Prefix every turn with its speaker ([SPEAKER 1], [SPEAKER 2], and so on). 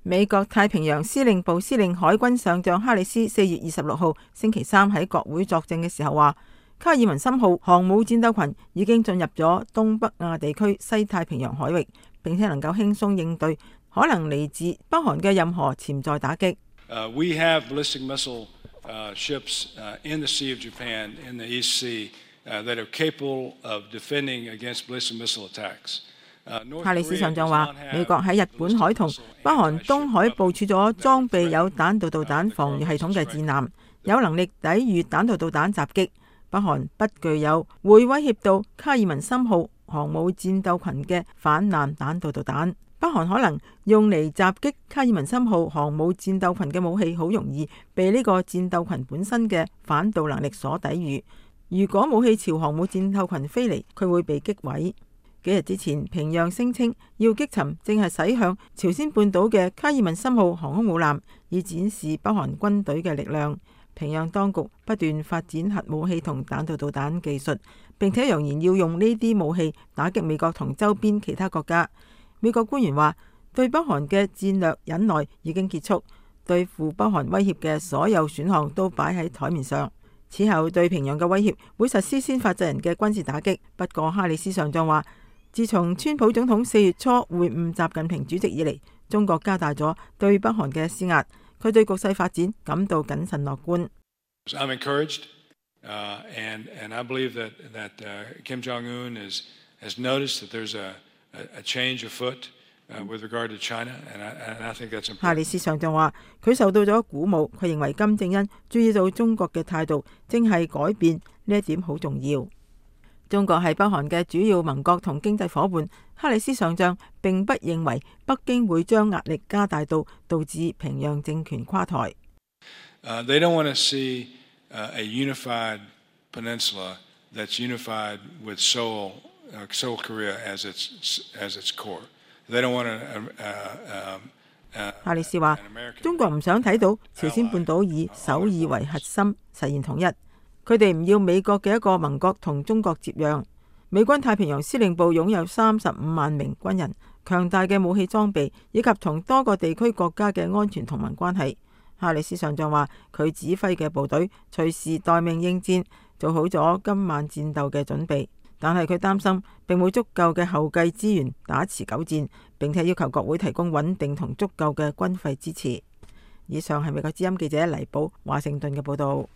[SPEAKER 1] 美國太平洋司令部司令海軍上將哈里斯4月26號星期三喺國會作證嘅時候話，卡爾文森號航母戰鬥群已經進入咗東北亞地區西太平洋海域，並且能夠輕鬆應對可能嚟自北韓嘅任何潛在打擊。
[SPEAKER 2] We have ballistic missile ships in the Sea of Japan in the East Sea that are capable of defending against ballistic missile attacks.
[SPEAKER 1] 哈里斯上將話，美國喺日本海同北韓東海部署咗裝備有彈道導彈防禦系統嘅戰艦，有能力抵禦彈道導彈襲擊。北韓不具有會威脅到卡爾文森號航母戰鬥群嘅反艦彈道導彈。北韓可能用嚟襲擊卡爾文森號航母戰鬥群嘅武器，好容易被呢個戰鬥群本身嘅反導能力所抵禦。如果武器朝航母戰鬥群飛嚟，佢會被擊毀。幾日之前，平壤聲稱要擊沉正係駛向朝鮮半島嘅卡爾文森號航空母艦，以展示北韓軍隊嘅力量。平壤當局不斷發展核武器同彈道導彈技術，並且揚言要用呢啲武器打擊美國同周邊其他國家。美國官員話，對北韓嘅戰略忍耐已經結束，對付北韓威脅嘅所有選項都擺喺台面上。此後對平壤嘅威脅會實施先發制人嘅軍事打擊。不過哈里斯上將話，自從川普總統4月初會晤習近平主席以嚟，中國加大咗對北韓嘅施壓。佢對局勢發展感到謹慎樂觀。
[SPEAKER 2] I'm encouraged, and I believe that Kim Jong-un has noticed that there's a change afoot with regard to China, and I think that's important.
[SPEAKER 1] 哈里斯上將話，佢受到咗鼓舞，佢認為金正恩注意到中國嘅態度正係改變，呢一點好重要。中國係北韓嘅主要盟國同經濟夥伴。哈里斯上將並不認為北京會將壓力加大到導致平壤政權垮台。
[SPEAKER 2] They don't want to see a unified peninsula that's unified with Seoul, Korea as its core. They don't want to.
[SPEAKER 1] 哈里斯話，中國唔想睇到朝鮮半島以首爾為核心實現統一。佢哋唔要美國嘅一個盟國同中國接壤。美軍太平洋司令部擁有35萬名軍人、強大嘅武器裝備以及同多個地區國家嘅安全同盟關係。哈里斯上將話，佢指揮嘅部隊隨時待命應戰，做好咗今晚戰鬥嘅準備。但係佢擔心並冇足夠嘅後繼資源打持久戰，並且要求國會提供穩定同足夠嘅軍費支持。以上係美國之音記者黎寶華盛頓嘅報道。